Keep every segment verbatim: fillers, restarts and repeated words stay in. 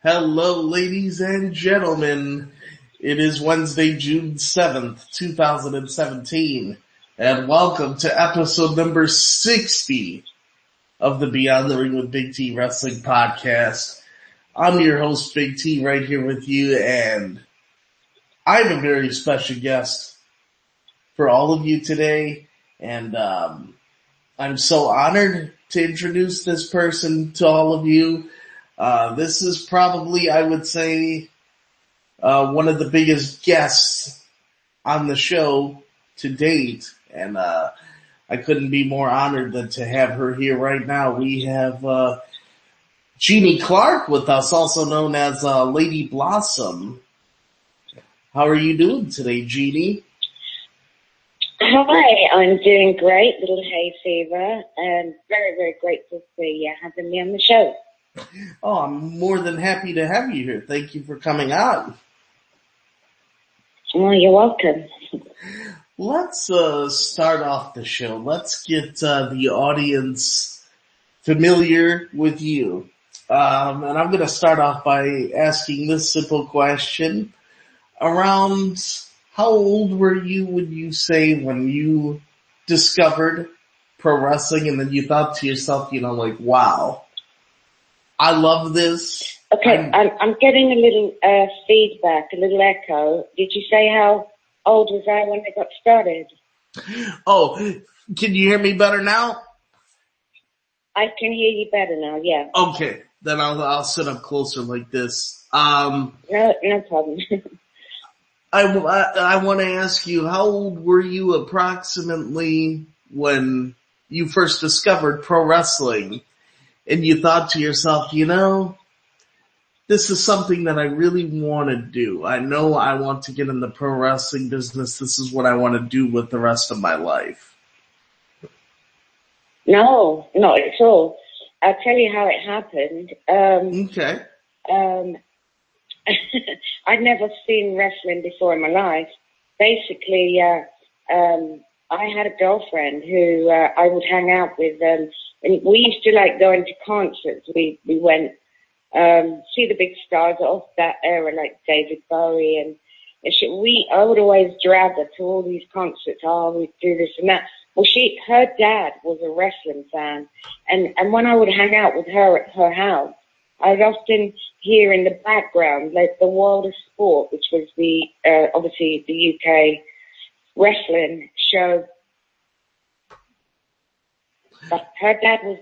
Hello, ladies and gentlemen. It is Wednesday, June seventh, two thousand seventeen, and welcome to episode number sixty of the Beyond the Ring with Big T Wrestling Podcast. I'm your host, Big T, right here with you, and I have a very special guest for all of you today, and um, I'm so honored to introduce this person to all of you. Uh, this is probably, I would say, uh, one of the biggest guests on the show to date, and uh, I couldn't be more honored than to have her here right now. We have uh, Jeannie Clark with us, also known as uh, Lady Blossom. How are you doing today, Jeannie? Hi, I'm doing great, little hay fever, and very, very grateful for you having me on the show. Oh, I'm more than happy to have you here. Thank you for coming on. Oh, you're welcome. Let's uh, start off the show. Let's get uh, the audience familiar with you. Um, and I'm going to start off by asking this simple question. Around how old were you, would you say, when you discovered pro wrestling and then you thought to yourself, you know, like, wow, I love this. Okay, I'm, I'm, I'm getting a little uh, feedback, a little echo. Did you say how old was I when I got started? Oh, can you hear me better now? I can hear you better now, yeah. Okay, then I'll, I'll sit up closer like this. Um, no, no problem. I, I, I want to ask you, how old were you approximately when you first discovered pro wrestling and you thought to yourself, you know, this is something that I really want to do. I know I want to get in the pro wrestling business. This is what I want to do with the rest of my life. No, not at all. I'll tell you how it happened. Um, okay. Um, I'd never seen wrestling before in my life. Basically, uh, um, I had a girlfriend who uh, I would hang out with, um, and we used to like going to concerts. We we went um, see the big stars of that era, like David Bowie and, and shit. We I would always drag her to all these concerts. Oh, we do this and that. Well, she her dad was a wrestling fan, and and when I would hang out with her at her house, I'd often hear in the background, like, the World of Sport, which was the, uh, obviously the U K wrestling show. But her dad was,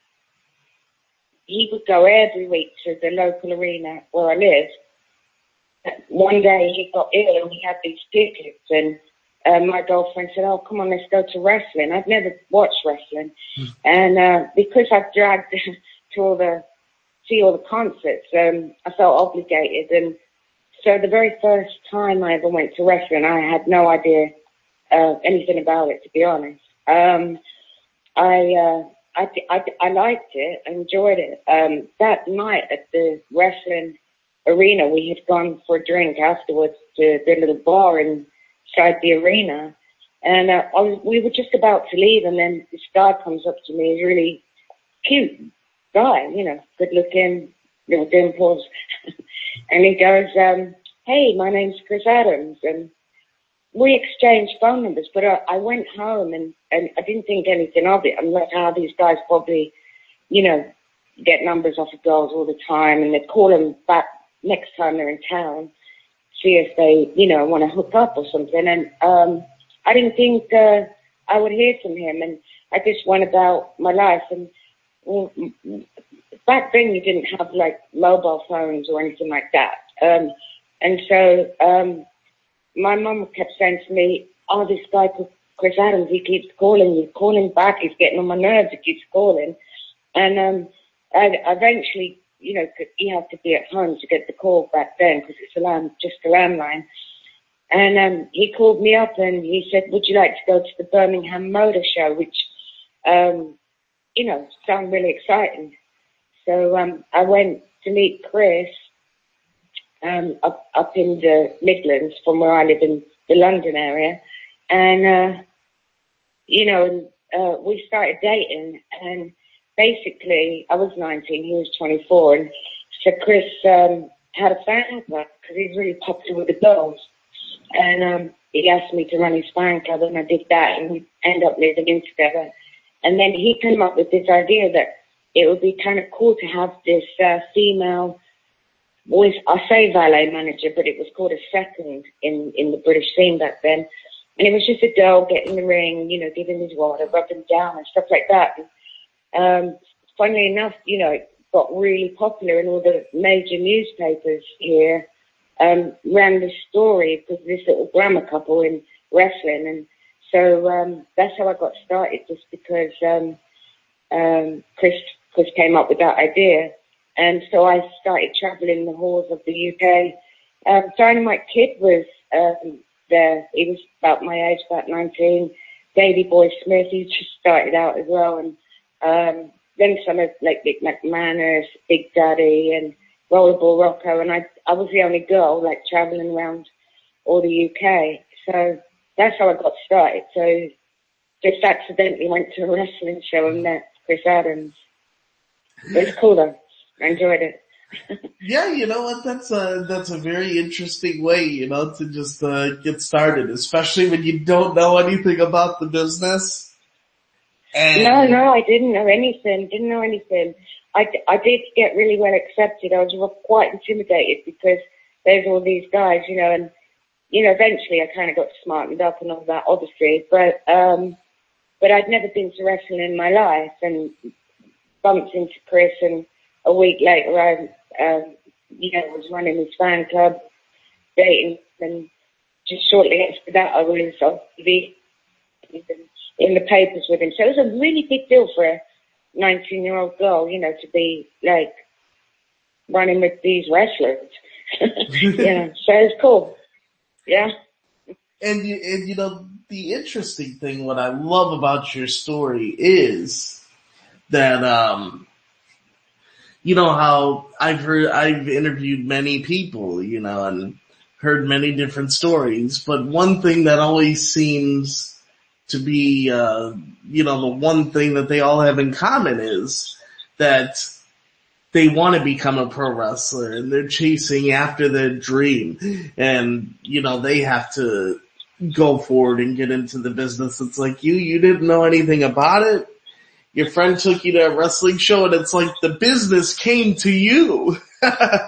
he would go every week to the local arena where I lived. One day he got ill and he had these tickets, and uh, my girlfriend said, oh, come on, let's go to wrestling. I'd never watched wrestling. Mm. And uh, because I've dragged to all the, see all the concerts, um, I felt obligated. And so the very first time I ever went to wrestling, I had no idea uh, anything about it, to be honest. Um, I, uh, I, I, I liked it, I enjoyed it. Um, that night at the wrestling arena, we had gone for a drink afterwards to the little bar inside the arena. And uh, I was, we were just about to leave, and then this guy comes up to me, he's really cute guy, you know, good looking, little dimples. And he goes, um, hey, my name's Chris Adams. And we exchanged phone numbers, but I, I went home and, and I didn't think anything of it. I'm like, how these guys probably, you know, get numbers off of girls all the time, and they call them back next time they're in town, see if they, you know, want to hook up or something. And um, I didn't think uh, I would hear from him, and I just went about my life. And well, back then you didn't have like mobile phones or anything like that. Um, and so um, my mum kept saying to me, oh, this guy Chris Adams, he keeps calling you, calling back, he's getting on my nerves, he keeps calling. And um, I eventually, you know, you have to be at home to get the call back then because it's a land, just a landline. And um, he called me up and he said, would you like to go to the Birmingham Motor Show, which, um, you know, sounded really exciting. So um, I went to meet Chris um, up, up in the Midlands from where I live in the London area. And, uh, you know, uh, we started dating, and basically I was nineteen, he was twenty-four, and so Chris um, had a fan club because he's really popular with the girls. And um, he asked me to run his fan club, and I did that, and we ended up living in together. And then he came up with this idea that it would be kind of cool to have this uh, female, voice, I say valet manager, but it was called a second in, in the British scene back then. And it was just a girl getting the ring, you know, giving his water, rubbing down and stuff like that. And, um, funnily enough, you know, it got really popular, and all the major newspapers here um, ran this story because this little glamour couple in wrestling. And so um, that's how I got started, just because um, um, Chris, Chris came up with that idea. And so I started traveling the halls of the U K. Um, Dynamite Kid was um, there. He was about my age, about nineteen. Davey Boy Smith, he just started out as well. And um, then some of like Big McManus, Big Daddy, and Rollerball Rocco. And I, I was the only girl like traveling around all the U K. So that's how I got started. So just accidentally went to a wrestling show and met Chris Adams. It was cool though. I enjoyed it. Yeah, you know what? That's a that's a very interesting way, you know, to just uh, get started, especially when you don't know anything about the business. And no, no, I didn't know anything. Didn't know anything. I, I did get really well accepted. I was quite intimidated because there's all these guys, you know, and you know, eventually I kind of got smartened up and all that, obviously. But um, but I'd never been to wrestling in my life, and bumped into Chris, and a week later, I, um, you know, was running his fan club, dating, and just shortly after that, I was on T V in the papers with him. So it was a really big deal for a nineteen-year-old girl, you know, to be like running with these wrestlers. Yeah, so it's cool. Yeah. And you, and you know, the interesting thing, what I love about your story is that, um, you know how I've heard, I've interviewed many people, you know, and heard many different stories, but one thing that always seems to be, uh, you know, the one thing that they all have in common is that they want to become a pro wrestler and they're chasing after their dream, and, you know, they have to go forward and get into the business. It's like you, you didn't know anything about it. Your friend took you to a wrestling show, and it's like the business came to you. uh,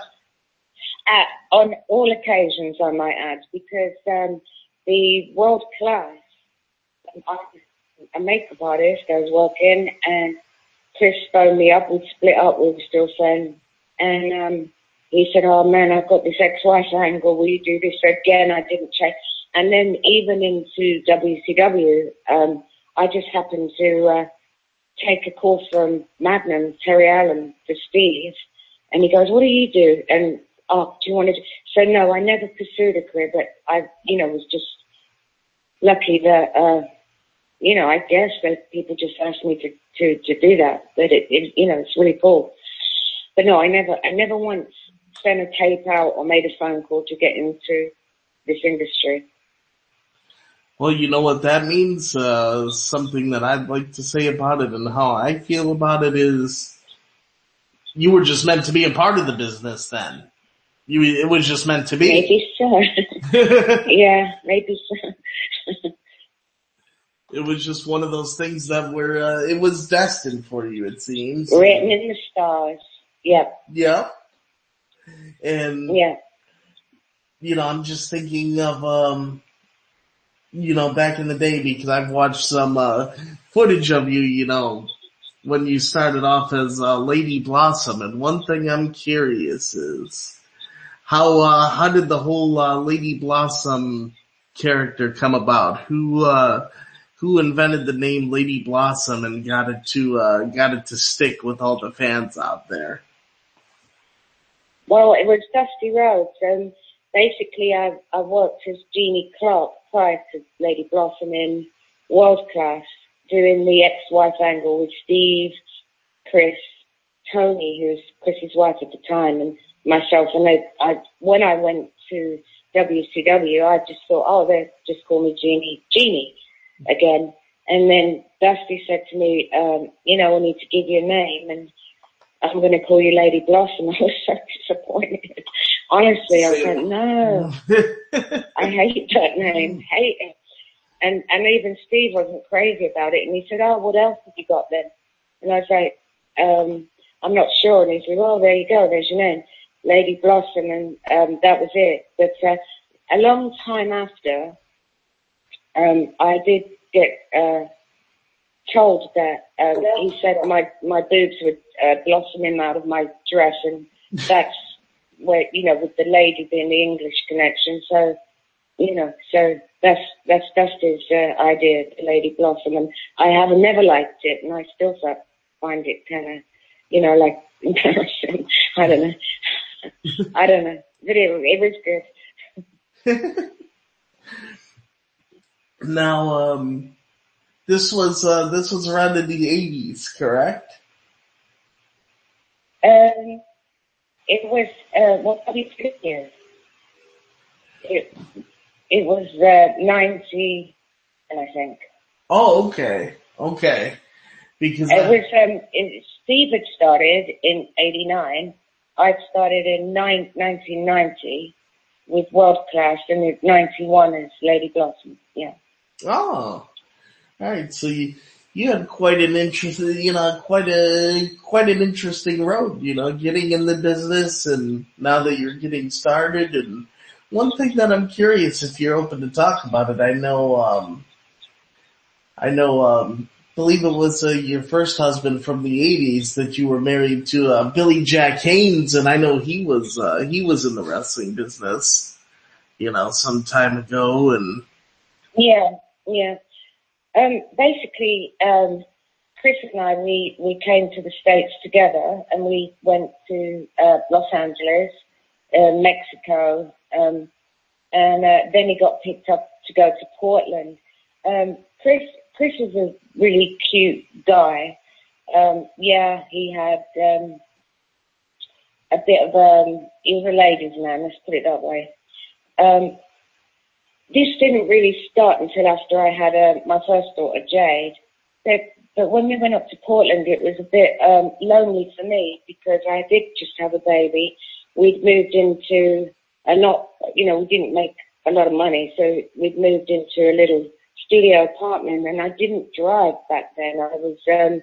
on all occasions, I might add, because um, the world class, I'm a makeup artist, I was working, and Chris phoned me up. We split up. We were still friends, and um, he said, "Oh man, I've got this ex-wife angle. Will you do this again?" I didn't check, and then even into W C W, um, I just happened to. Uh, take a call from Magnum, Terry Allen, for Steve, and he goes, "What do you do?" And, "Oh, do you want to do?" So no, I never pursued a career, but I, you know, was just lucky that, uh, you know, I guess that people just asked me to, to, to do that, but it, it, you know, it's really cool. But no, I never, I never once sent a tape out or made a phone call to get into this industry. Well, you know what that means? Uh, something that I'd like to say about it and how I feel about it is you were just meant to be a part of the business then. You, it was just meant to be. Maybe so. Yeah, maybe so. It was just one of those things that were, uh, it was destined for you, it seems. Written in the stars. Yep. Yep. And, yeah. you know, I'm just thinking of, um, you know, back in the day, because I've watched some, uh, footage of you, you know, when you started off as, uh, Lady Blossom. And one thing I'm curious is how, uh, how did the whole, uh, Lady Blossom character come about? Who, uh, who invented the name Lady Blossom and got it to, uh, got it to stick with all the fans out there? Well, it was Dusty Rhodes, and basically I, I worked as Jeannie Clark prior to Lady Blossom in World Class, doing the ex-wife angle with Steve, Chris, Tony, who was Chris's wife at the time, and myself. And I, I, when I went to W C W, I just thought, oh, they just call me Jeannie, Jeannie again. And then Dusty said to me, um, you know, I need to give you a name. And I'm going to call you Lady Blossom. I was so disappointed. Honestly, I was like, no, I hate that name, hate it. And, and even Steve wasn't crazy about it. And he said, oh, what else have you got then? And I was like, um, I'm not sure. And he said, well, there you go. There's your name, Lady Blossom. And um, that was it. But uh, a long time after, um, I did get uh, told that um, he said my, my boobs were uh, blossoming out of my dress. And that's where, you know, with the lady being the English connection. So, you know, so that's, that's, that's his uh, idea, Lady Blossom. And I have never liked it. And I still find it kind of, you know, like embarrassing. I don't know. I don't know. But it, it was good. Now, um, this was, uh, this was around in the eighties, correct? Um, it was, uh, what, probably two years. It, it was, uh, ninety, I think. Oh, okay. Okay. Because it I, was, um, it, Steve had started in eighty-nine. I started in nine, nineteen ninety with World Class, and in ninety-one as Lady Blossom. Yeah. oh, all right. So you, you had quite an interesting, you know, quite a, quite an interesting road, you know, getting in the business and now that you're getting started. And one thing that I'm curious if you're open to talk about it, I know, um, I know, um, believe it was uh, your first husband from the eighties that you were married to, uh, Billy Jack Haynes, and I know he was, uh, he was in the wrestling business, you know, some time ago, and Yeah, yeah. Um, basically, um, Chris and I, we, we came to the States together, and we went to uh, Los Angeles, uh, Mexico, um, and uh, then he got picked up to go to Portland. Um, Chris, Chris is a really cute guy. Um, yeah, he had um, a bit of um, he was a ladies' man. Let's put it that way. Um, this didn't really start until after I had uh, my first daughter, Jade. But, but when we went up to Portland, it was a bit um, lonely for me because I did just have a baby. We'd moved into a lot, you know, we didn't make a lot of money, so we'd moved into a little studio apartment, and I didn't drive back then. I was um,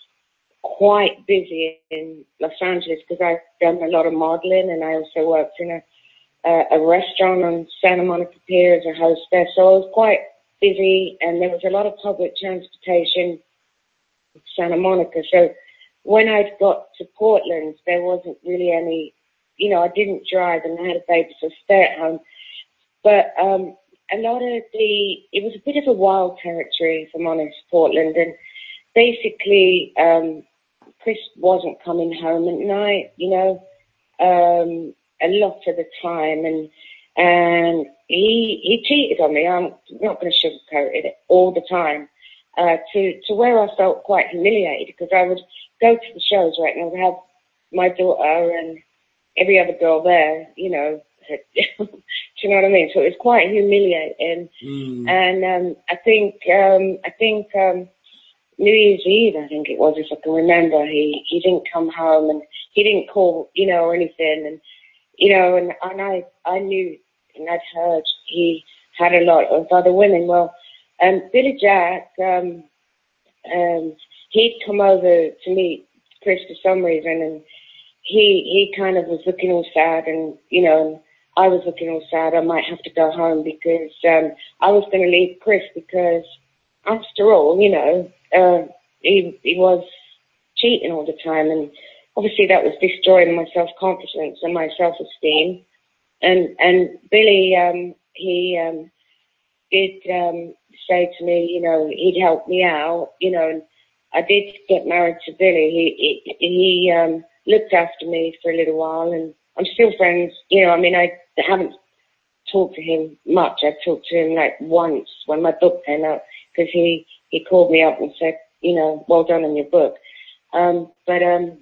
quite busy in Los Angeles because I'd done a lot of modeling, and I also worked in a uh, a restaurant on Santa Monica Pier as a hostess. So I was quite busy, and there was a lot of public transportation in Santa Monica. So when I got to Portland, there wasn't really any, you know, I didn't drive, and I had a baby, so stay at home. But um, a lot of the, it was a bit of a wild territory, if I'm honest, Portland. And basically, um, Chris wasn't coming home at night, you know, um, a lot of the time. And and he he cheated on me. I'm not going to sugarcoat it all the time, uh, to, to where I felt quite humiliated because I would go to the shows, right, and I would have my daughter and every other girl there, you know, do you know what I mean? So it was quite humiliating. Mm. And um, I think, um, I think um, New Year's Eve, I think it was, if I can remember, he, he didn't come home and he didn't call, you know, or anything. And, you know, and, and I, I knew and I'd heard he had a lot of other women. Well, um, Billy Jack, um, um, he'd come over to meet Chris for some reason, and he, he kind of was looking all sad, and, you know, I was looking all sad. I might have to go home because um, I was going to leave Chris because, after all, you know, uh, he, he was cheating all the time. And obviously that was destroying my self-confidence and my self-esteem. And and Billy, um, he um, did um, say to me, you know, he'd help me out, you know, and I did get married to Billy. He, he, he um, looked after me for a little while, and I'm still friends. You know, I mean, I haven't talked to him much. I talked to him like once when my book came out because he, he called me up and said, you know, well done on your book. Um, but um,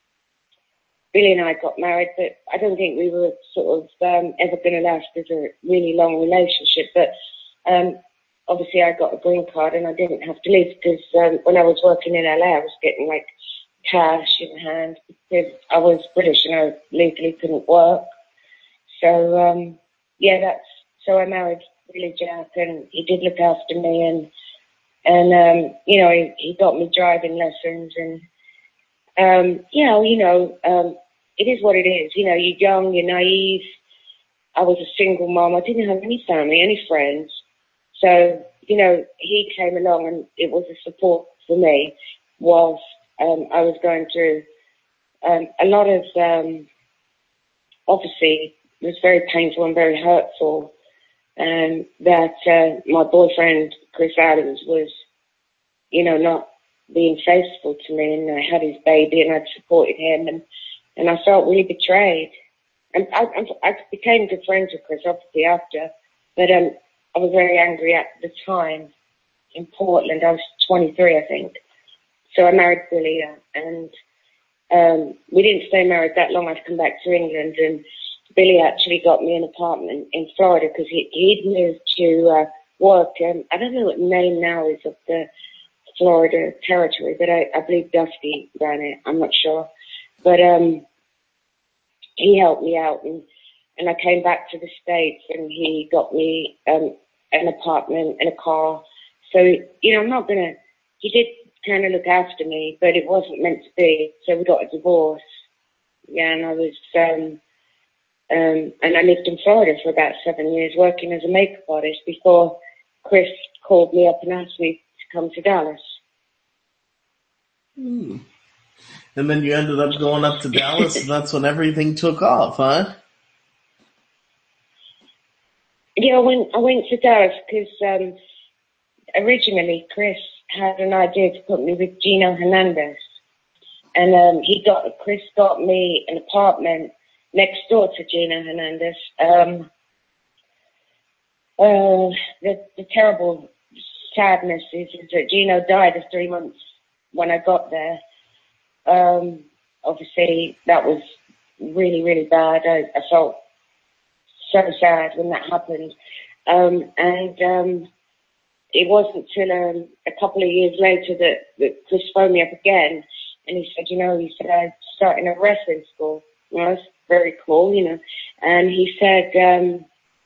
Billy and I got married, but I don't think we were sort of um, ever going to last as a really long relationship. But um, obviously I got a green card and I didn't have to leave because um, when I was working in L A, I was getting like cash in hand because I was British and I legally couldn't work. So, um, yeah, that's, so I married Billy Jack and he did look after me and, and, um, you know, he, he got me driving lessons and, um, you know, you know, um, it is what it is. You know, you're young, you're naive. I was a single mom. I didn't have any family, any friends. So, you know, he came along and it was a support for me whilst um, I was going through um, a lot of, um, obviously, it was very painful and very hurtful um, that uh, my boyfriend, Chris Adams, was, you know, not being faithful to me, and I had his baby and I'd supported him and, and I felt really betrayed. And I, I became good friends with Chris, obviously, after, but um, I was very angry at the time in Portland. I was twenty-three, I think. So I married Billy, and um, we didn't stay married that long. I'd come back to England, and Billy actually got me an apartment in Florida because he, he'd moved to uh, work. Um, I don't know what the name now is of the Florida territory, but I, I believe Dusty ran it. I'm not sure. But um, he helped me out, and, and I came back to the States, and he got me um, an apartment and a car. So, you know, I'm not going to, he did kind of look after me, but it wasn't meant to be. So we got a divorce. Yeah, and I was, um, um, and I lived in Florida for about seven years working as a makeup artist before Chris called me up and asked me to come to Dallas. Hmm. And then you ended up going up to Dallas, and that's when everything took off, huh? Yeah, I went, I went to Dallas because um, originally Chris had an idea to put me with Gino Hernandez. And um, he got, Chris got me an apartment next door to Gino Hernandez. Um, uh, the, the terrible sadness is, is that Gino died of three months when I got there. Um, obviously, that was really, really bad. I, I felt so sad when that happened. Um, and um, it wasn't till um, a couple of years later that, that Chris phoned me up again, and he said, you know, he said, I'm starting a wrestling school. You know, that's very cool, you know. And he said, um,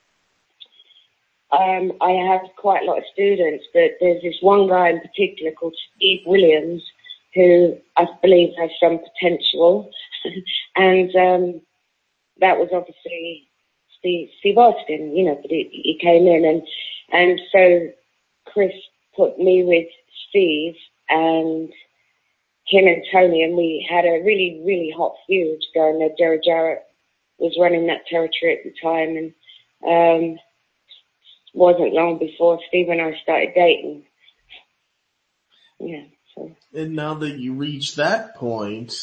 um, I have quite a lot of students, but there's this one guy in particular called Steve Williams, who I believe has some potential. and um, that was obviously Steve, Steve Austin, you know, but he, he came in. And, and so Chris put me with Steve and him and Tony, and we had a really, really hot feud going there. Jerry Jarrett was running that territory at the time, and um, wasn't long before Steve and I started dating. Yeah. So. And now that you reach that point,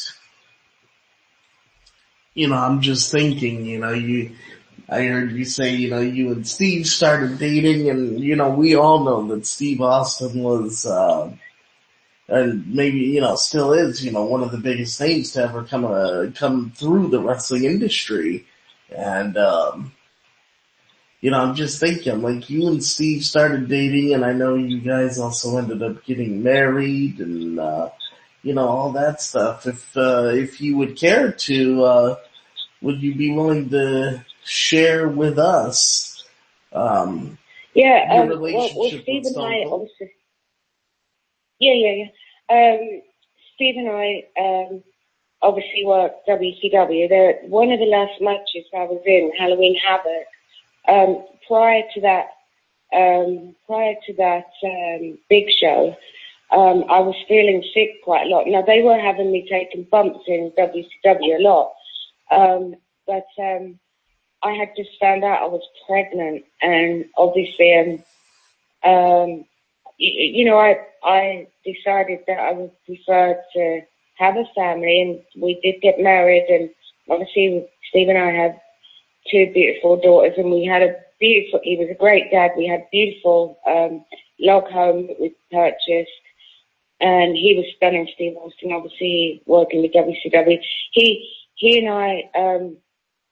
you know, I'm just thinking, you know, you, I heard you say, you know, you and Steve started dating, and, you know, we all know that Steve Austin was, uh, and maybe, you know, still is, you know, one of the biggest names to ever come, uh, come through the wrestling industry. And, um, you know, I'm just thinking, like, you and Steve started dating, and I know you guys also ended up getting married and, uh, you know, all that stuff. If, uh, if you would care to, uh, would you be willing to share with us, um, yeah, your um, relationship well, well, Steve with and Stone I, Cold? obviously, yeah, yeah, yeah. Um, Steve and I, um, obviously worked W C W. They're, one of the last matches I was in, Halloween Havoc, um, prior to that, um, prior to that, um, big show, um, I was feeling sick quite a lot. Now, they were having me taking bumps in W C W a lot. Um, but, um, I had just found out I was pregnant, and obviously, um, um, you, you know, I, I decided that I would prefer to have a family, and we did get married, and obviously Steve and I had two beautiful daughters, and we had a beautiful, he was a great dad, we had beautiful, um, log home that we purchased, and he was stunning, Steve Austin, obviously working with W C W. He, he and I, um,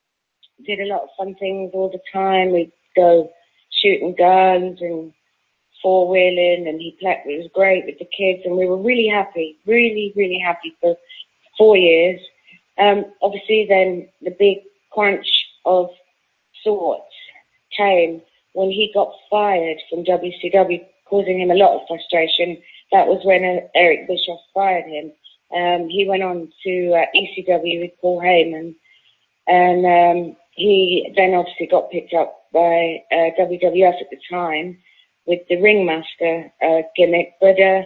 did a lot of fun things all the time. We'd go shooting guns and four-wheeling, and he played, it was great with the kids, and we were really happy, really, really happy for four years. Um, obviously then the big crunch of sorts came when he got fired from W C W, causing him a lot of frustration. That was when uh, Eric Bischoff fired him. Um, he went on to uh, E C W with Paul Heyman, and um, he then obviously got picked up by uh, W W F at the time with the Ringmaster uh, gimmick. But uh,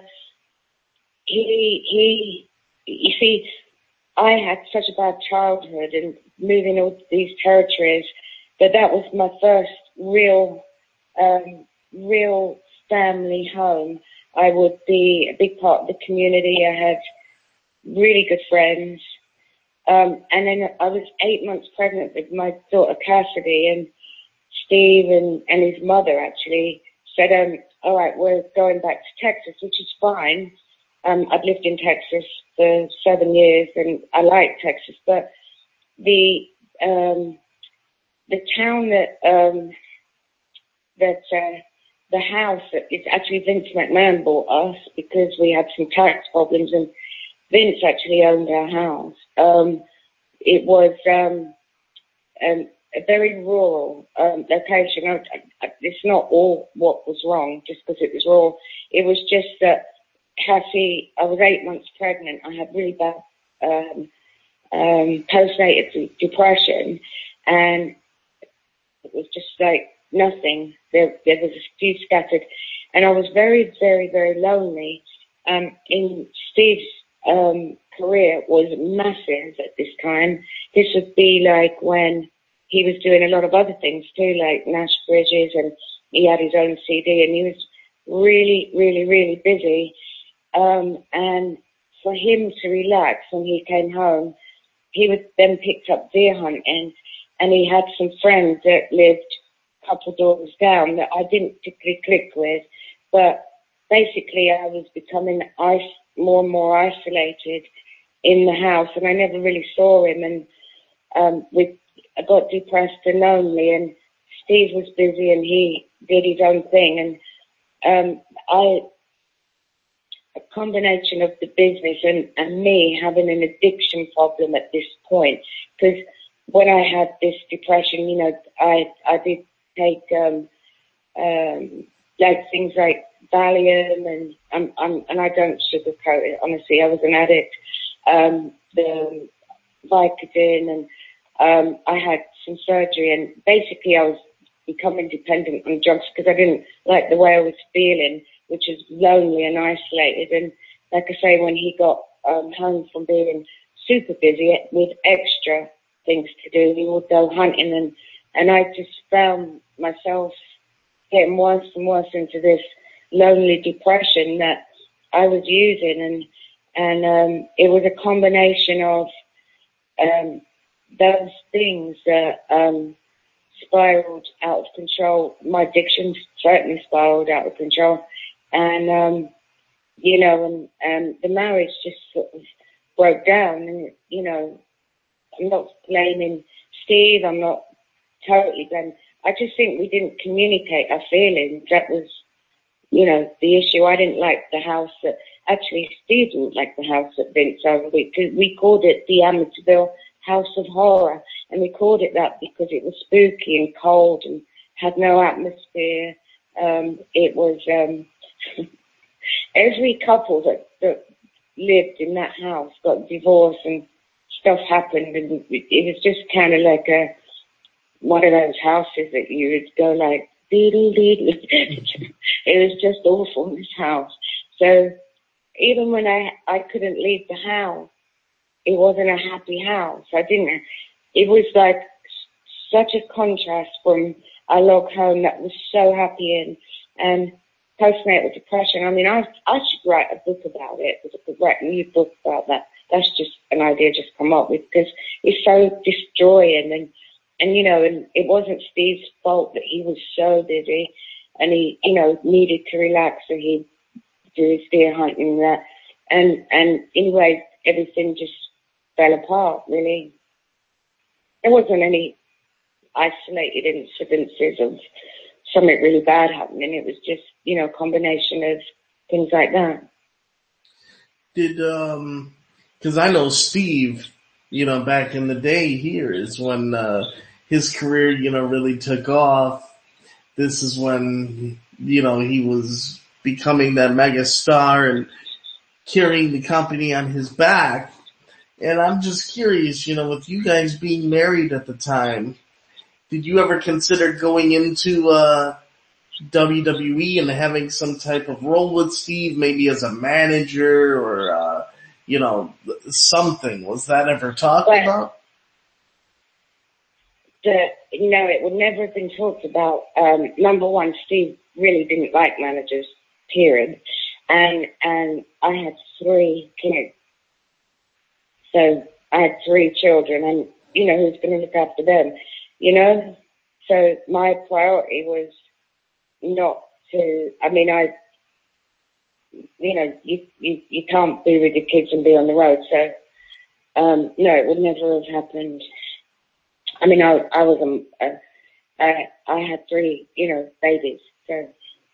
he, he, you see, I had such a bad childhood and moving all these territories that that was my first real, um, real family home. I would be a big part of the community. I had really good friends. Um, and then I was eight months pregnant with my daughter Cassidy, and Steve and, and his mother actually said, um, all right, we're going back to Texas, which is fine. Um, I've lived in Texas for seven years and I like Texas, but the, um, the town that, um, that, uh, the house that it's actually Vince McMahon bought us because we had some tax problems, and Vince actually owned our house. Um, it was, um, um, a very rural um, location. I, I, it's not all what was wrong just because it was rural. It was just that Cassie, I was eight months pregnant. I had really bad um, um, postnatal depression, and it was just like nothing. There, there was a few scattered, and I was very, very, very lonely. Um, in Steve's um, career was massive at this time. This would be like when he was doing a lot of other things too, like Nash Bridges, and he had his own C D, and he was really, really, really busy. Um, and for him to relax when he came home, he was then picked up deer hunting, and he had some friends that lived a couple doors down that I didn't particularly click with, but basically I was becoming is- more and more isolated in the house, and I never really saw him, and um, we I got depressed and lonely, and Steve was busy and he did his own thing, and um, I, a combination of the business and, and me having an addiction problem at this point, because when I had this depression, you know, I I did take um, um, like things like Valium, and I'm, I'm and I don't sugarcoat it. Honestly, I was an addict. Um, the Vicodin, and um, I had some surgery, and basically I was becoming dependent on drugs because I didn't like the way I was feeling, which is lonely and isolated. And like I say, when he got um, home from being super busy with extra things to do, he would go hunting, and and I just found myself getting worse and worse into this lonely depression that I was using, and and um, it was a combination of um, those things that um, spiraled out of control. My addiction certainly spiraled out of control, and um, you know, and, and the marriage just sort of broke down. And you know, I'm not blaming Steve. I'm not totally blaming. I just think we didn't communicate our feelings. That was, you know, the issue. I didn't like the house that, actually Steve didn't like the house that Vince owned. We, we called it the Amityville House of Horror, and we called it that because it was spooky and cold and had no atmosphere. Um, it was, um, every couple that, that lived in that house got divorced and stuff happened, and it was just kind of like a, one of those houses that you would go like, doodle doodle. It was just awful, this house. So even when I, I couldn't leave the house, it wasn't a happy house. I didn't, it was like such a contrast from a log home that was so happy in, and postnatal depression. I mean, I, I should write a book about it. I could write a new book about that. That's just an idea just come up with, because it's so destroying. And, and, you know, and it wasn't Steve's fault that he was so busy and he, you know, needed to relax, so he'd do his deer hunting and that. And, and anyway, everything just fell apart, really. There wasn't any isolated incidences of something really bad happened, and it was just, you know, a combination of things like that. Did, um, cause I know Steve, you know, back in the day here is when, uh, his career, you know, really took off. This is when, you know, he was becoming that mega star and carrying the company on his back. And I'm just curious, you know, with you guys being married at the time, did you ever consider going into, uh, W W E and having some type of role with Steve, maybe as a manager or, uh, you know, something? Was that ever talked But about? the, you know, it would never have been talked about. Um, number one, Steve really didn't like managers, period. And, and I had three kids. So I had three children, and, you know, who's going to look after them, you know? So my priority was not to, I mean, I, you know, you, you, you can't be with your kids and be on the road. So, um, no, it would never have happened. I mean, I, I was, um, uh, I, I had three, you know, babies. So.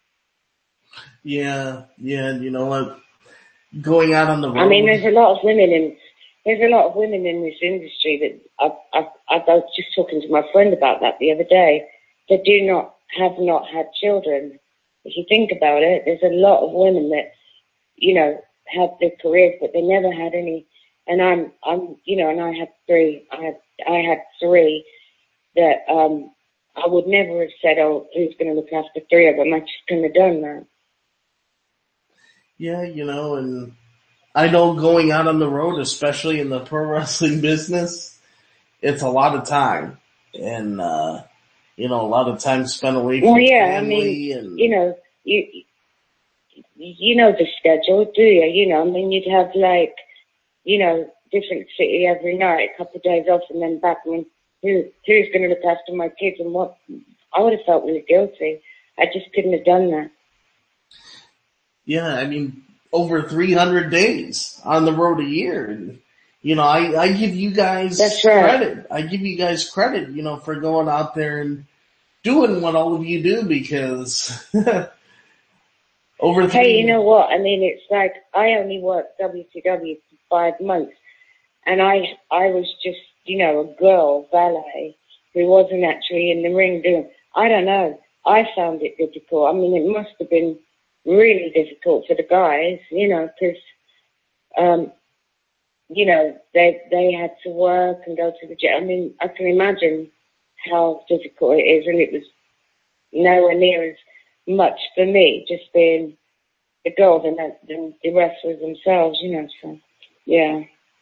Yeah, yeah, you know what? Going out on the road. I mean, there's a lot of women in, there's a lot of women in this industry that I, I, I was just talking to my friend about that the other day, that do not, have not had children. If you think about it, there's a lot of women that, you know, had their careers, but they never had any. And I'm, I'm, you know, and I had three, I had, I had three that, um, I would never have said, oh, who's going to look after three of them? I just couldn't have done that. Yeah, you know, and I know going out on the road, especially in the pro wrestling business, it's a lot of time. And, uh, you know, a lot of time spent away from well, yeah, family I mean, and, you know, you, you know the schedule, do you? You know, I mean, you'd have like, you know, different city every night, a couple of days off, and then back. I mean, who, who's going to look after my kids and what? I would have felt really guilty. I just couldn't have done that. yeah, I mean, over three hundred days on the road a year. And, you know, I, I give you guys That's right. credit. I give you guys credit, you know, for going out there and doing what all of you do because over three. Hey, you know what? I mean, it's like I only worked W C W for five months, and I I was just, you know, a girl valet who wasn't actually in the ring doing. I don't know. I found it difficult. I mean, it must have been really difficult for the guys, you know, because um, you know, they they had to work and go to the gym. I mean, I can imagine how difficult it is, and it was nowhere near as much for me, just being the girl than the, the wrestlers themselves, you know. So, yeah.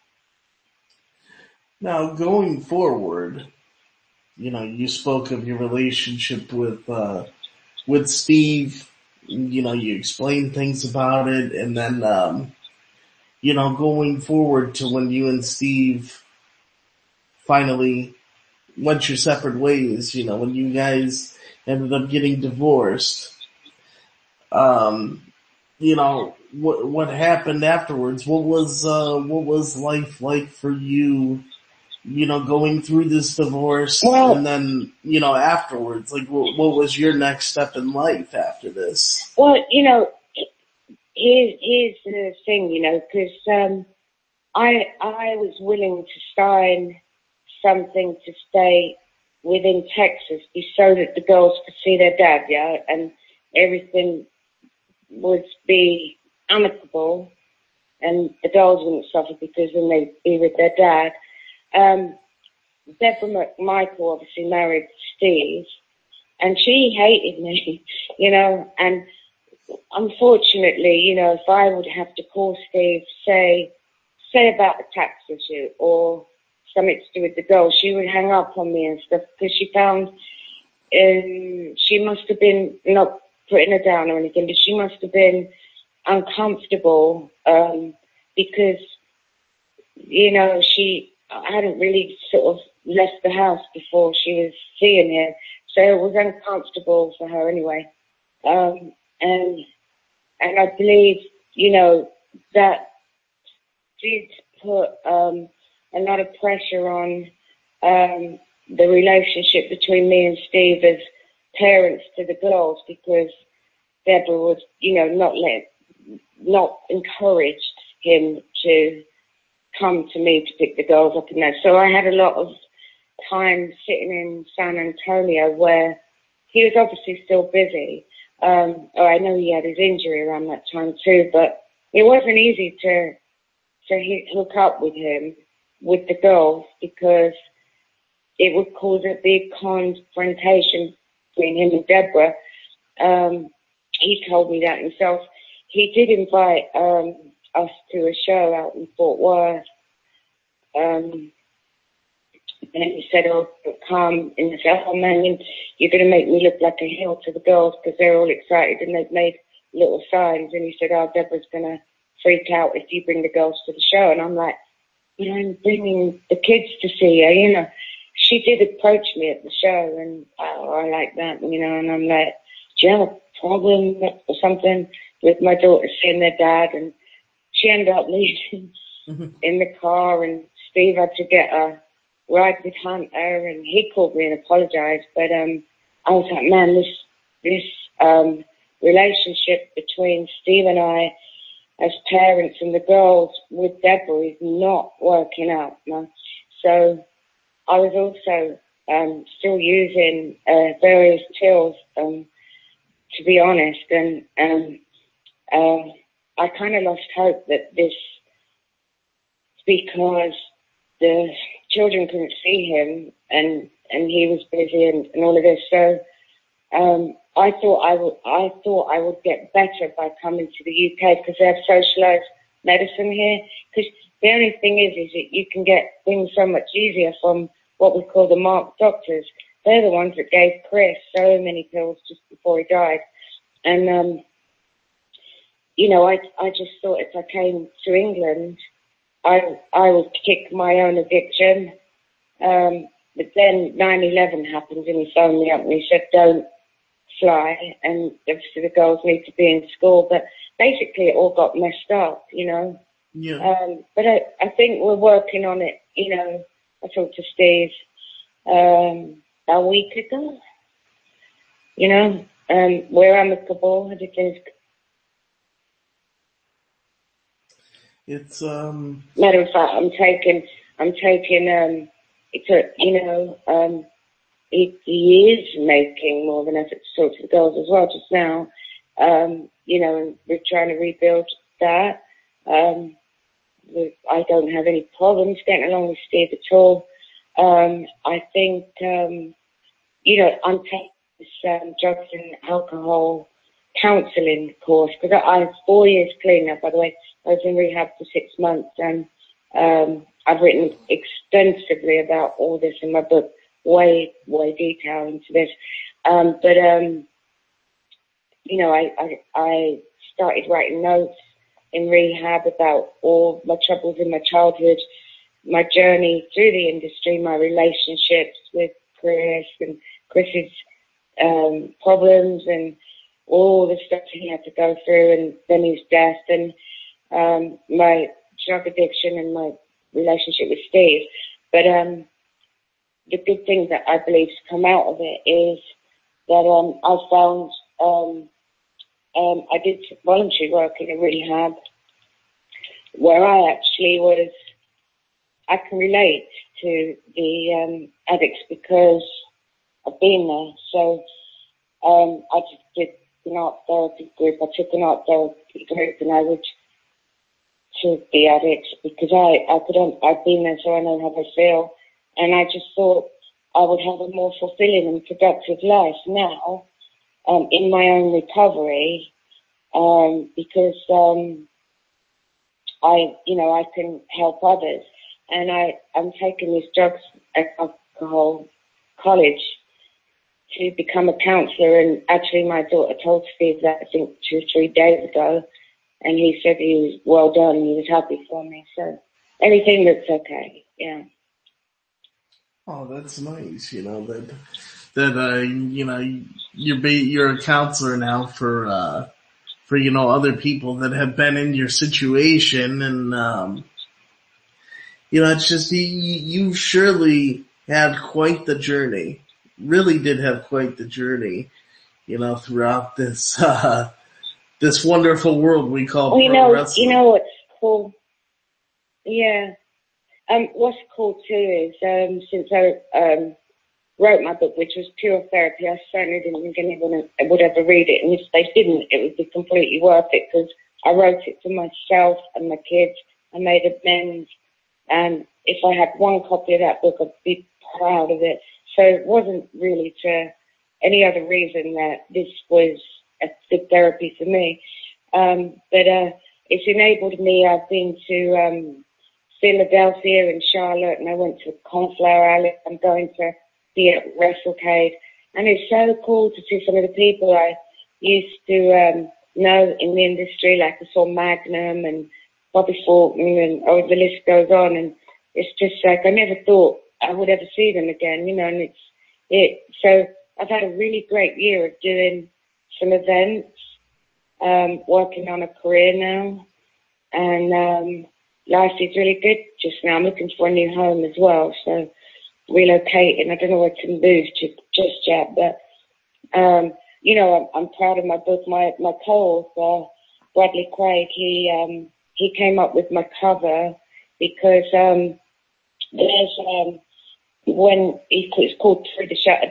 Now going forward, you know, you spoke of your relationship with uh, with Steve. You know, you explained things about it, and then um, you know, going forward to when you and Steve finally went your separate ways, you know, when you guys ended up getting divorced, um, you know, what, what happened afterwards? What was, uh, what was life like for you, you know, going through this divorce Well, and then, you know, afterwards? Like, what, what was your next step in life after this? well, you know, here's, here's the thing, you know, because um, I, I was willing to sign something to stay within Texas so that the girls could see their dad, yeah, and everything would be amicable and the girls wouldn't suffer because then they'd be with their dad. Um, Deborah McMichael obviously married Steve, and she hated me, you know, and unfortunately, you know, if I would have to call Steve, say, say about the tax issue or something to do with the girl, she would hang up on me and stuff because she found um, she must have been, not putting her down or anything, but she must have been uncomfortable um, because, you know, she hadn't really sort of left the house before she was seeing him, so it was uncomfortable for her anyway. Um, and and I believe, you know, that did put um, a lot of pressure on um, the relationship between me and Steve as parents to the girls because Deborah was, you know, not let, not encouraged him to come to me to pick the girls up and that. So I had a lot of time sitting in San Antonio where he was obviously still busy. Um, or I know he had his injury around that time too, but it wasn't easy to to hook up with him, with the girls, because it would cause a big confrontation between him and Deborah. Um, he told me that himself. He did invite um, us to a show out in Fort Worth. Um, and he said, oh, come. And I said, oh, man, you're going to make me look like a heel to the girls because they're all excited and they've made little signs. And he said, oh, Deborah's going to freak out if you bring the girls to the show. And I'm like, but I'm bringing the kids to see her, you know. She did approach me at the show, and oh, I like that, you know, and I'm like, do you have a problem or something with my daughter seeing their dad? And she ended up leaving mm-hmm. in the car, and Steve had to get a ride with Hunter, and he called me and apologized. But um, I was like, man, this this um, relationship between Steve and I as parents and the girls with Deborah is not working out, man. So I was also um, still using uh, various pills, um, to be honest, and um, uh, I kind of lost hope that this, because the children couldn't see him and and he was busy and, and all of this. So um, I thought I would I thought I would get better by coming to the U K because they have socialized medicine here. Because the only thing is, is that you can get things so much easier from what we call the marked doctors. They're the ones that gave Chris so many pills just before he died. And, um, you know, I I just thought if I came to England, I I would kick my own addiction. Um, but then nine eleven happened and he phoned me up and he said, don't fly. And obviously the girls need to be in school. But basically it all got messed up, you know. Yeah. Um, but I, I think we're working on it, you know. I talked to Steve um, a week ago. You know, um, we're amicable. Everything's. It's um. Matter of fact, I'm taking. I'm taking. Um, it's a. You know, um, he, he is making more of an effort to talk to the girls as well. Just now, um, you know, and we're trying to rebuild that. Um, I don't have any problems getting along with Steve at all. Um, I think, um, you know, I'm taking this um, drugs and alcohol counselling course because I, I have four years clean now, by the way. I was in rehab for six months and um, I've written extensively about all this in my book, way, way detailed into this. Um, but, um, you know, I, I, I started writing notes in rehab about all my troubles in my childhood, my journey through the industry, my relationships with Chris and Chris's um, problems and all the stuff he had to go through and then his death and um, my drug addiction and my relationship with Steve. But um, the good thing that I believe has come out of it is that um, I found um, Um, I did voluntary work in a rehab where I actually was, I can relate to the um, addicts because I've been there. So um, I just did an art therapy group. I took an art therapy group and I would to the addicts because I, I could, I've been there so I know how they feel. And I just thought I would have a more fulfilling and productive life now. Um, in my own recovery, um, because um, I, you know, I can help others, and I, I'm taking these drugs and alcohol college to become a counsellor. And actually, my daughter told Steve that I think two, three days ago, and he said he was well done. He was happy for me. So anything that's okay, yeah. Oh, that's nice. You know that. That, uh, you know, you're be, you're a counselor now for, uh, for, you know, other people that have been in your situation. And, um, you know, it's just, you, you surely had quite the journey. really did have quite the journey, you know, throughout this, uh, this wonderful world we call well, you pro know, wrestling. You know what's cool? Yeah. Um, what's cool too is, um, since I, um, wrote my book, which was pure therapy, I certainly didn't think anyone would ever read it. And if they didn't, it would be completely worth it because I wrote it for myself and my kids. I made amends. And if I had one copy of that book, I'd be proud of it. So it wasn't really for any other reason that this was a good therapy for me. Um, but uh, it's enabled me. I've been to um, Philadelphia and Charlotte, and I went to Cornflower Alley. I'm going to be at WrestleCade. And it's so cool to see some of the people I used to um, know in the industry, like I saw Magnum and Bobby Fulton, and oh, the list goes on. And it's just like I never thought I would ever see them again, you know. And it's it. So I've had a really great year of doing some events, um, working on a career now, and um, life is really good just now. I'm looking for a new home as well, so relocating. I don't know where to move to just yet, but um, you know, I'm, I'm proud of my book. My my co-author, Bradley Craig, he um, he came up with my cover because um, there's um, when it's called Through the Shattered.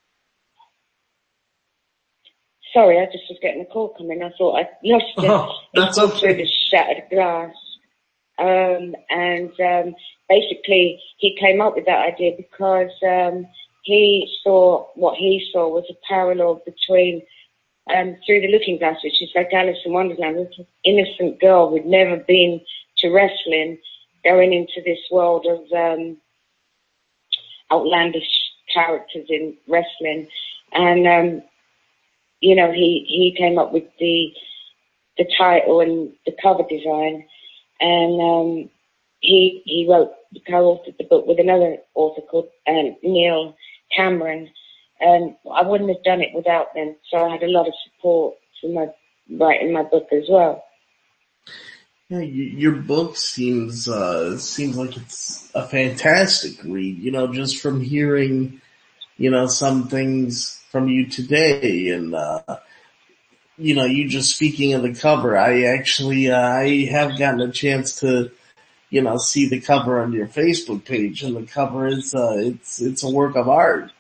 Sorry, I just was getting a call coming. I thought I lost it. Oh, that's it's called okay. Through the Shattered Glass. Um, and um, basically, he came up with that idea because um, he saw what he saw was a parallel between um, Through the Looking Glass, which is like Alice in Wonderland, this innocent girl who'd never been to wrestling, going into this world of um, outlandish characters in wrestling. And, um, you know, he, he came up with the the title and the cover design. And um, he he wrote, co-authored the book with another author called um, Neil Cameron. And I wouldn't have done it without them. So I had a lot of support for my writing my book as well. Yeah, your book seems uh, seems like it's a fantastic read. You know, just from hearing, you know, some things from you today, and uh, you know, you just speaking of the cover. I actually uh, I have gotten a chance to, you know, see the cover on your Facebook page, and the cover is uh, it's it's a work of art.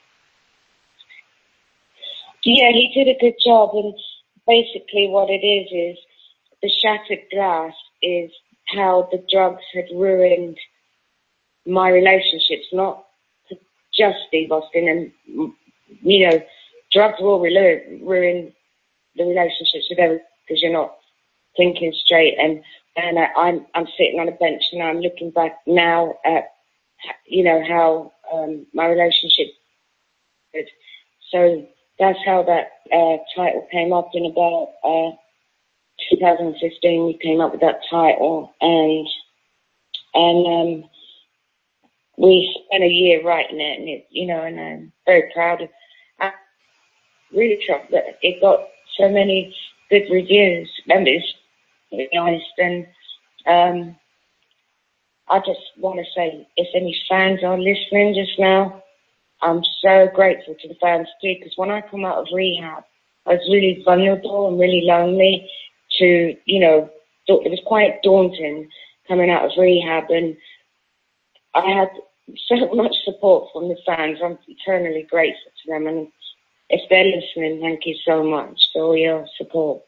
Yeah, he did a good job, and basically what it is is the shattered glass is how the drugs had ruined my relationships, not just Steve Austin. And, you know, drugs will ruin, ruin the relationships with everyone because you're not thinking straight. And, and I, I'm, I'm sitting on a bench and I'm looking back now at, you know, how um, my relationship is. So that's how that uh, title came up in about uh, two thousand fifteen. We came up with that title, and and um, we spent a year writing it, and it, you know, and I'm very proud of. I'm really shocked that it got so many good reviews. And it's, to be honest, and um, I just want to say, if any fans are listening just now, I'm so grateful to the fans too, because when I come out of rehab, I was really vulnerable and really lonely to, you know, it was quite daunting coming out of rehab, and I had so much support from the fans. I'm eternally grateful to them, and if they're listening, thank you so much for all your support.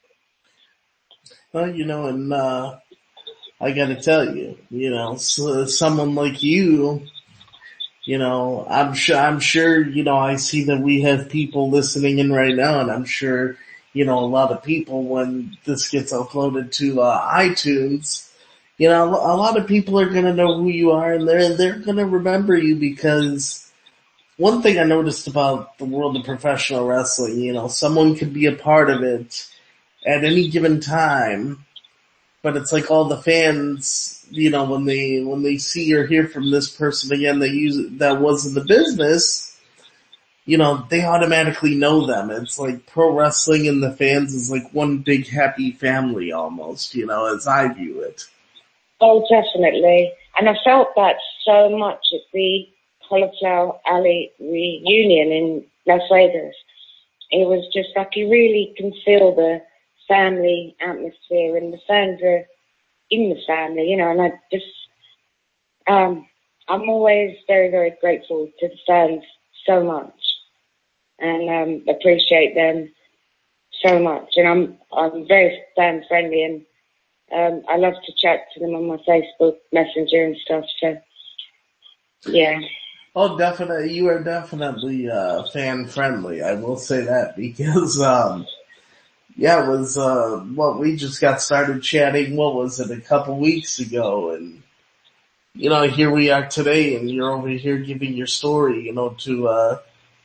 Well, you know, and uh, I got to tell you, you know, so, someone like you. You know, I'm sure, I'm sure, you know, I see that we have people listening in right now, and I'm sure, you know, a lot of people, when this gets uploaded to uh, iTunes, you know, a lot of people are going to know who you are, and they're, they're going to remember you, because one thing I noticed about the world of professional wrestling, you know, someone could be a part of it at any given time, but it's like all the fans, you know, when they, when they see or hear from this person again that use that was in the business, you know, they automatically know them. It's like pro wrestling and the fans is like one big happy family almost, you know, as I view it. Oh, definitely. And I felt that so much at the Cauliflower Alley reunion in Las Vegas. It was just like you really can feel the family atmosphere, and the fans are in the family, you know, and I just, um, I'm always very, very grateful to the fans so much, and um, appreciate them so much. And I'm I'm very fan friendly, and um, I love to chat to them on my Facebook Messenger and stuff. So, yeah. Oh, definitely. You are definitely uh, fan friendly. I will say that because, um, yeah, it was uh, what we just got started chatting. What was it, a couple weeks ago? And you know, here we are today, and you're over here giving your story, you know, to uh,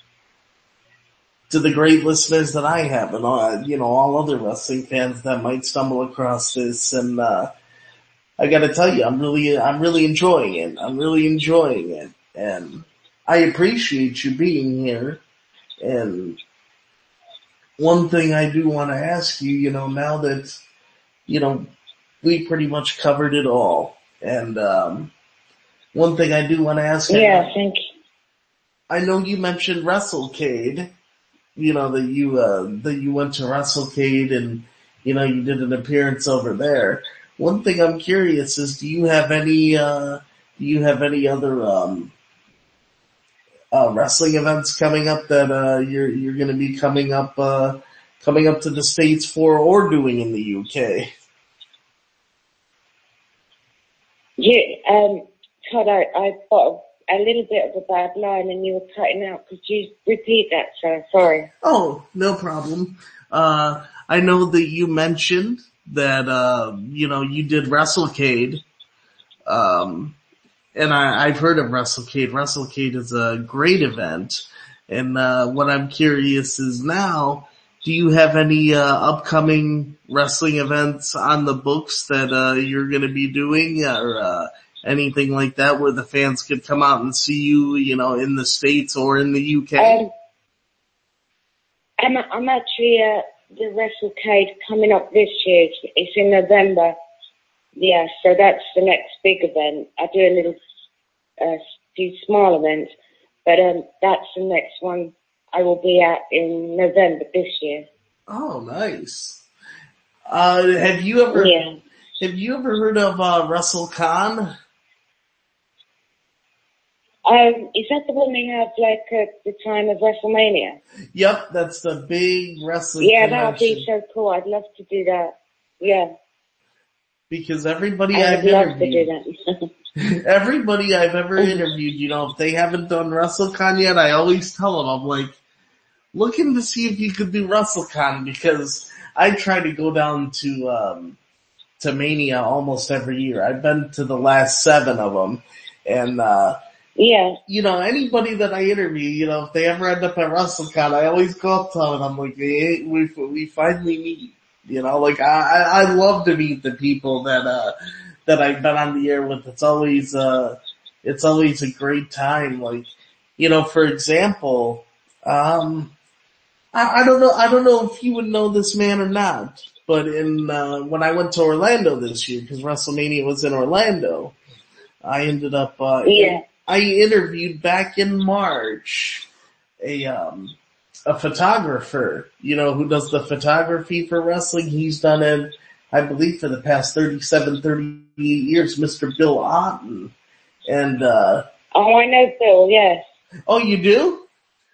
to the great listeners that I have, and all, you know, all other wrestling fans that might stumble across this. And uh, I got to tell you, I'm really, I'm really enjoying it. I'm really enjoying it, and I appreciate you being here. And one thing I do want to ask you, you know, now that you know we pretty much covered it all, and um, one thing I do want to ask you. Yeah, thank you. I know you mentioned WrestleCade. You know, that you, uh, that you went to WrestleCade and, you know, you did an appearance over there. One thing I'm curious is, do you have any, uh, do you have any other, um, uh, wrestling events coming up that, uh, you're, you're gonna be coming up, uh, coming up to the States for or doing in the U K? Yeah, um, Todd, I, I got a little bit of a bad line and you were cutting out. Could you repeat that, sir? Sorry. Oh, no problem. Uh, I know that you mentioned that, uh, you know, you did WrestleCade. Um, and I, I've heard of WrestleCade. WrestleCade is a great event. And, uh, what I'm curious is now, do you have any, uh, upcoming wrestling events on the books that, uh, you're gonna be doing, or, uh, anything like that where the fans could come out and see you, you know, in the States or in the U K? Um, I'm, I'm actually uh, the WrestleCade coming up this year. It's, it's in November. Yeah, so that's the next big event. I do a little uh, few small events, but um, that's the next one I will be at in November this year. Oh, nice. Uh, have you ever Yeah. have you ever heard of uh, WrestleCon? Um, is that the one they have like at the time of WrestleMania? Yep, that's the big wrestling Yeah, convention. that would be so cool. I'd love to do that. Yeah. Because everybody I I've would love to interviewed, do that. everybody I've ever interviewed, you know, if they haven't done WrestleCon yet, I always tell them, I'm like, looking to see if you could do WrestleCon, because I try to go down to, um, to Mania almost every year. I've been to the last seven of them, and, uh, yeah. you know, anybody that I interview, you know, if they ever end up at WrestleCon, I always go up to them and I'm like, hey, we, we finally meet. You know, like I, I love to meet the people that, uh, that I've been on the air with. It's always, uh, it's always a great time. Like, you know, for example, um, I, I don't know, I don't know if you would know this man or not, but in, uh, when I went to Orlando this year, cause WrestleMania was in Orlando, I ended up, uh, Yeah. in, I interviewed back in March a, um, a photographer, you know, who does the photography for wrestling. He's done it, I believe, for the past thirty-seven, thirty-eight years, Mister Bill Otten. And, uh, oh, I know Bill, yes. Oh, you do?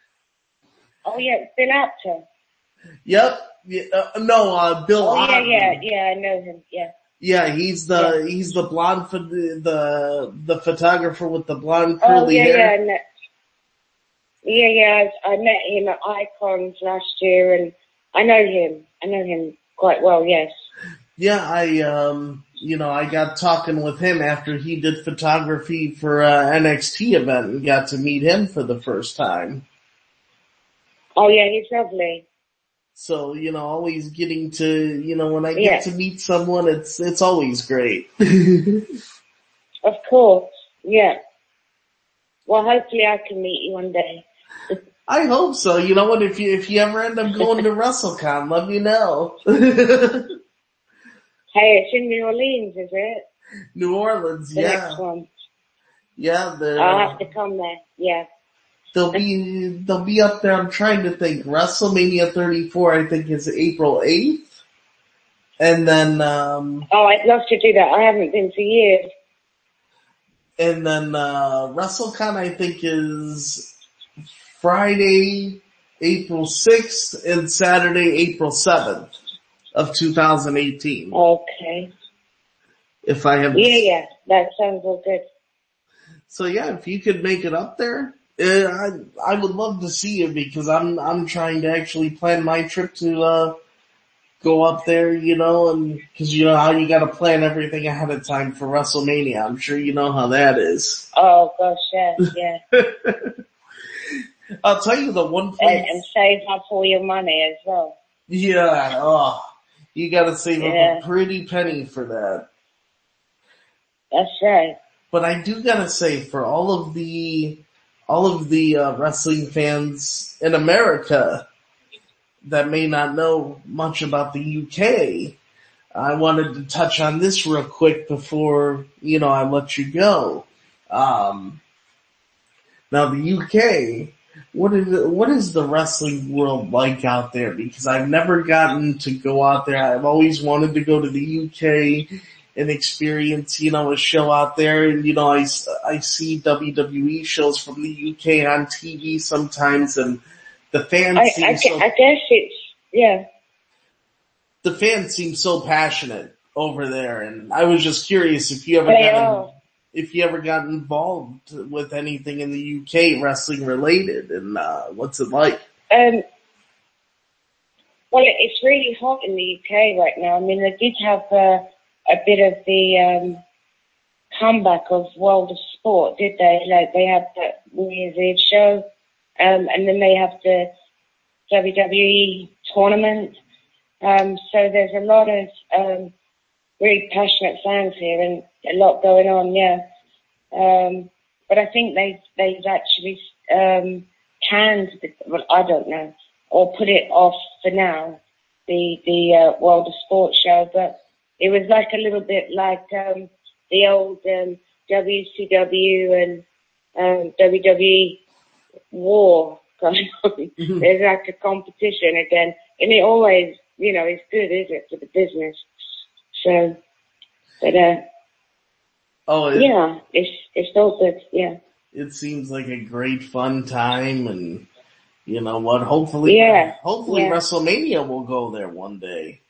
Oh, yeah, Bill Apter. Yep. Yeah, uh, no, uh, Bill Oh, yeah, Otten. yeah, yeah, I know him, yeah. Yeah, he's the, yeah. he's the blonde, for the, the, the photographer with the blonde Oh, curly yeah, hair. yeah, I know. Yeah, yeah, I, I met him at Icons last year, and I know him. I know him quite well, yes. Yeah, I, um, you know, I got talking with him after he did photography for uh, N X T event and got to meet him for the first time. Oh, yeah, he's lovely. So, you know, always getting to, you know, when I get yeah. to meet someone, it's, it's always great. Of course, yeah. Well, hopefully I can meet you one day. I hope so. You know what? If you if you ever end up going to WrestleCon, let me know. Hey, it's in New Orleans, is it? New Orleans, the yeah. Next one. Yeah, they're, I'll have to come there. Yeah. they'll be, they'll be up there. I'm trying to think. WrestleMania thirty-four, I think, is April eighth. And then, um, Oh, I'd love to do that. I haven't been for years. and then, uh, WrestleCon, I think, is Friday, April sixth, and Saturday, April seventh of two thousand eighteen. Okay. If I have, Yeah, yeah. That sounds all good. so yeah, if you could make it up there, uh, I I would love to see you because I'm I'm trying to actually plan my trip to uh go up there, you know, and because you know how you got to plan everything ahead of time for WrestleMania. I'm sure you know how that is. Oh gosh, yeah, yeah. I'll tell you the one place. And, and save up all your money as well. Yeah, oh, you got to save Yeah. up a pretty penny for that. That's right. But I do gotta say, for all of the, all of the uh, wrestling fans in America that may not know much about the U K, I wanted to touch on this real quick before, you know, I let you go. Um, now the U K, what is, what is the wrestling world like out there? Because I've never gotten to go out there. I've always wanted to go to the U K and experience, you know, a show out there. And, you know, I, I see W W E shows from the U K on T V sometimes, and the fans I, seem I, so, I guess it's, yeah. the fans seem so passionate over there. And I was just curious if you ever They got, are. if you ever got involved with anything in the U K wrestling related, and, uh, what's it like? Um, well, it, it's really hot in the U K right now. I mean, they did have uh, a bit of the um, comeback of World of Sport, did they? Like, they had that New Year's Eve show, um, and then they have the W W E tournament. Um, so there's a lot of um, really passionate fans here and a lot going on, yeah. Um, but I think they've, they've actually um, canned, the, well, I don't know, or put it off for now, the, the uh, World of Sport show. But it was like a little bit like um, the old um, W C W and um, W W E war kind of. Mm-hmm. There's like a competition again. And it always, you know, it's good, is it, for the business? So, but, uh, Oh, it, yeah, it's, it's all good, yeah. it seems like a great fun time, and you know what, hopefully, Yeah, hopefully yeah. WrestleMania will go there one day.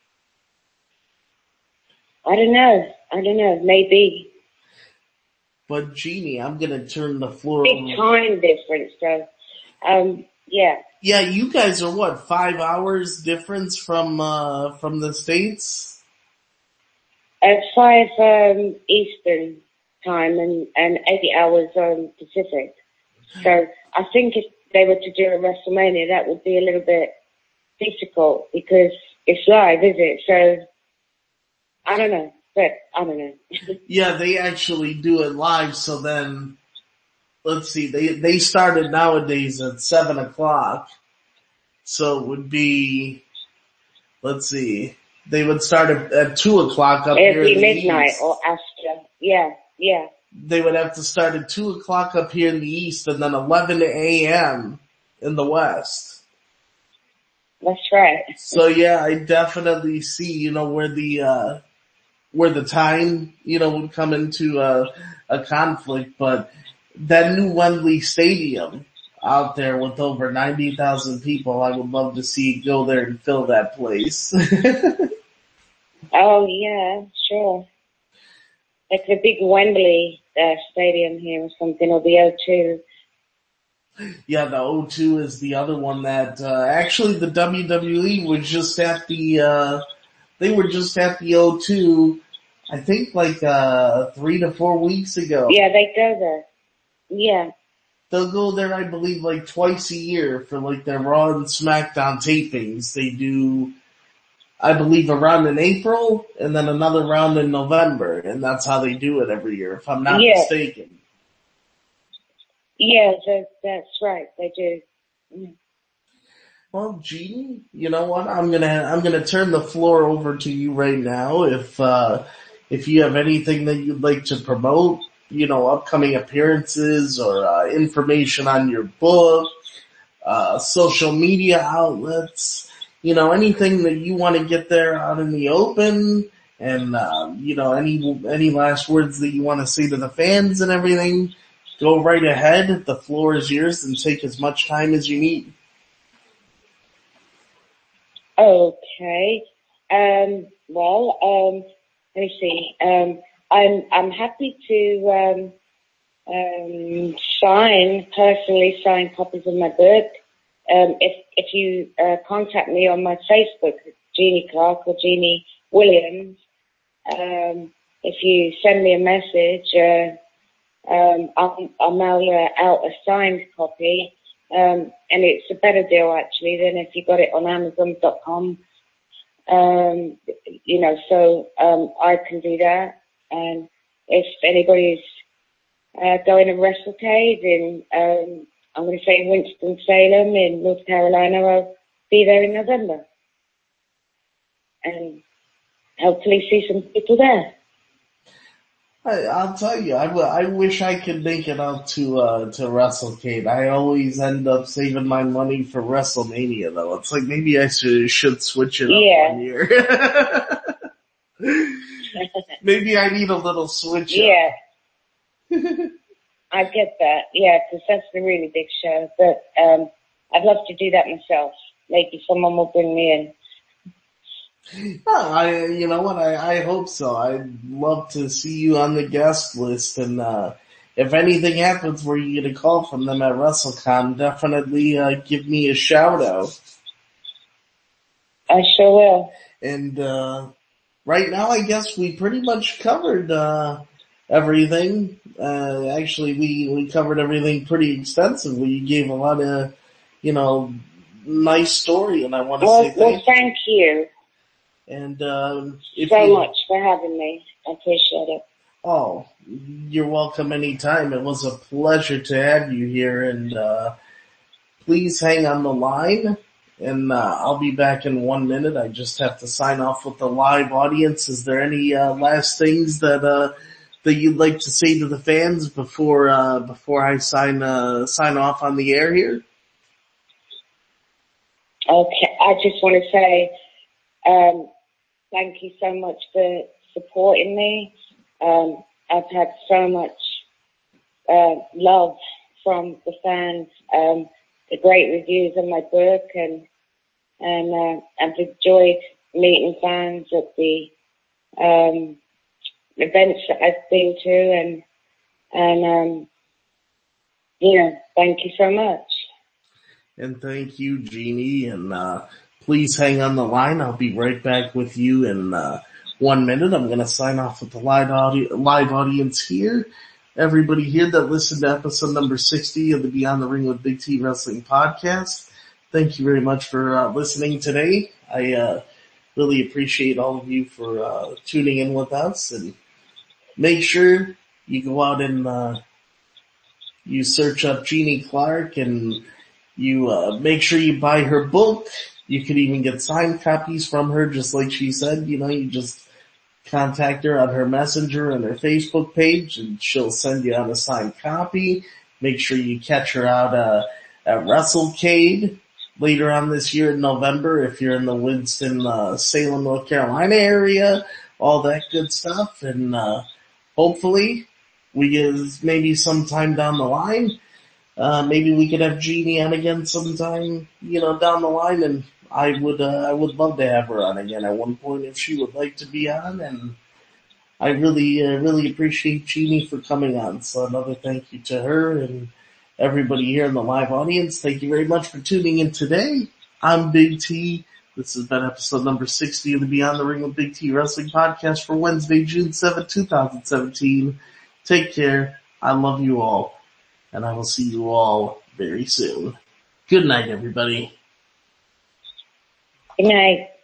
I don't know. I don't know. Maybe. But Jeannie, I'm gonna turn the floor Big over. time difference, so, um, yeah. Yeah, you guys are what, five hours difference from, uh, from the States? At five, um, Eastern time and, and eight hours, um, Pacific. So I think if they were to do a WrestleMania, that would be a little bit difficult because it's live, is it? So, I don't know, but I don't know. Yeah, they actually do it live, so then, let's see, they, they started nowadays at seven o'clock, so it would be, let's see, they would start at, at two o'clock up here It'd in be the midnight east. or after. Yeah, yeah. They would have to start at two o'clock up here in the east, and then eleven a.m. in the west. That's right. So yeah, I definitely see, you know, where the, uh, where the time, you know, would come into a, a conflict, but that new Wembley Stadium out there with over ninety thousand people, I would love to see go there and fill that place. Oh yeah, sure. Like the big Wembley uh, stadium here or something, or the O two. Yeah, the O two is the other one that, uh, actually the W W E was just at the, uh, they were just at the O two, I think like, uh, three to four weeks ago. Yeah, they go there. Yeah. They'll go there, I believe, like twice a year for like their Raw and SmackDown tapings. They do, I believe, a round in April and then another round in November, and that's how they do it every year, if I'm not Yeah. mistaken. Yeah, that, that's right. They do. Mm. Well, Jeannie, you know what? I'm gonna I'm gonna turn the floor over to you right now. If uh, if you have anything that you'd like to promote, you know, upcoming appearances or uh, information on your book, uh, social media outlets, you know, anything that you want to get there out in the open, and, uh, you know, any, any last words that you want to say to the fans and everything, go right ahead. The floor is yours, and take as much time as you need. Okay. Um, well, um, let me see. Um, I'm, I'm happy to, um, um, sign, personally sign copies of my book. Um, if, if you, uh, contact me on my Facebook, Jeannie Clark or Jeannie Williams, um, if you send me a message, uh, um, I'll, I'll mail you out a signed copy. Um, and it's a better deal actually than if you got it on Amazon dot com. Um, you know, so, um, I can do that. And if anybody's, uh, going to WrestleCade in, um, I'm going to say Winston-Salem in North Carolina, I'll be there in November. And hopefully see some people there. I, I'll tell you, I, w- I wish I could make it out to, uh, to WrestleCade. I always end up saving my money for WrestleMania though. It's like maybe I should, should switch it up Yeah. one year. Maybe I need a little switch Yeah. up. I get that. Yeah, because that's a really big show. But, um, I'd love to do that myself. Maybe someone will bring me in. Oh, I, you know what, I, I hope so. I'd love to see you on the guest list, and, uh, if anything happens where you get a call from them at WrestleCon, definitely, uh, give me a shout out. I sure will. And, uh, right now I guess we pretty much covered, uh, everything. Uh, actually we, we covered everything pretty extensively. You gave a lot of, you know, nice story, and I want to well, say thank well, thank you. And, um, if so you, much for having me. I appreciate it. Oh, you're welcome anytime. It was a pleasure to have you here, and, uh, please hang on the line, and, uh, I'll be back in one minute. I just have to sign off with the live audience. Is there any, uh, last things that, uh, that you'd like to say to the fans before, uh, before I sign, uh, sign off on the air here? Okay. I just want to say, um, thank you so much for supporting me. Um, I've had so much uh, love from the fans, um, the great reviews on my book, and and uh, I've enjoyed meeting fans at the um, events that I've been to, and and um, you know, thank you so much. And thank you, Jeannie, and uh, please hang on the line. I'll be right back with you in uh, one minute. I'm going to sign off with the live, audi- live audience here. Everybody here that listened to episode number sixty of the Beyond the Ring with Big T Wrestling podcast, thank you very much for uh, listening today. I uh, really appreciate all of you for uh, tuning in with us, and make sure you go out and uh, you search up Jeannie Clark, and you uh, make sure you buy her book. You could even get signed copies from her, just like she said. You know, you just contact her on her messenger and her Facebook page, and she'll send you out a signed copy. Make sure you catch her out uh, at WrestleCade later on this year in November if you're in the Winston, uh, Salem, North Carolina area, all that good stuff. And uh, hopefully we get maybe sometime down the line. Uh, maybe we could have Jeannie on again sometime, you know, down the line, and I would, uh, I would love to have her on again at one point if she would like to be on, and I really, uh, really appreciate Jeannie for coming on. So another thank you to her and everybody here in the live audience. Thank you very much for tuning in today. I'm Big T. This has been episode number sixty of the Beyond the Ring with Big T Wrestling podcast for Wednesday, June seventh, twenty seventeen. Take care. I love you all. And I will see you all very soon. Good night, everybody. Good night.